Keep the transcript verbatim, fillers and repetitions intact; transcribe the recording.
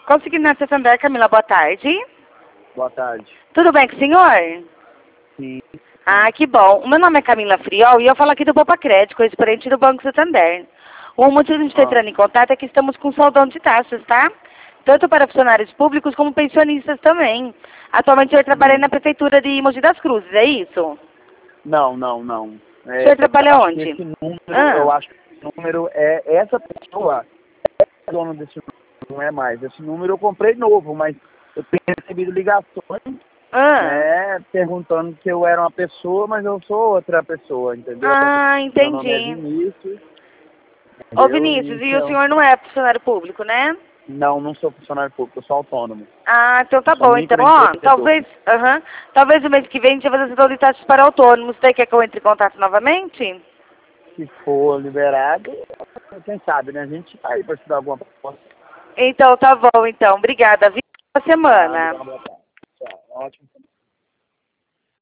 Qual segmento Santander, Camila? Boa tarde. Boa tarde. Tudo bem com o senhor? Sim. Ah, que bom. O meu nome é Camila Friol e eu falo aqui do Poupa Crédito, correspondente do Banco Santander. O motivo de a gente estar Ah. entrando em contato é que estamos com saudão de taxas, tá? Tanto para funcionários públicos como pensionistas também. Atualmente o senhor trabalha Hum. na Prefeitura de Mogi das Cruzes, é isso? Não, não, não. O É, senhor trabalha acho onde? que esse número, Ah. eu acho que esse número é essa pessoa é dona desse número, não é mais. Esse número eu comprei novo, mas eu tenho recebido ligações, Ah, né, perguntando se eu era uma pessoa, mas eu sou outra pessoa, entendeu? ah Meu nome é entendi. Vinícius, Ô entendeu? Vinícius, E, e o então, senhor não é funcionário público, né? não, não sou funcionário público, eu sou autônomo. Ah, então Eu tá sou bom. Então, ó, microempreendedor. talvez, aham, talvez o mês que vem a gente vai fazer setor de taxas para autônomos. Você quer que eu entre em contato novamente? Se for liberado, quem sabe, né? A gente tá aí para estudar alguma proposta. Então tá bom, então. Obrigada. Boa Tá, semana. obrigado, boa tarde. Tchau. Ótimo.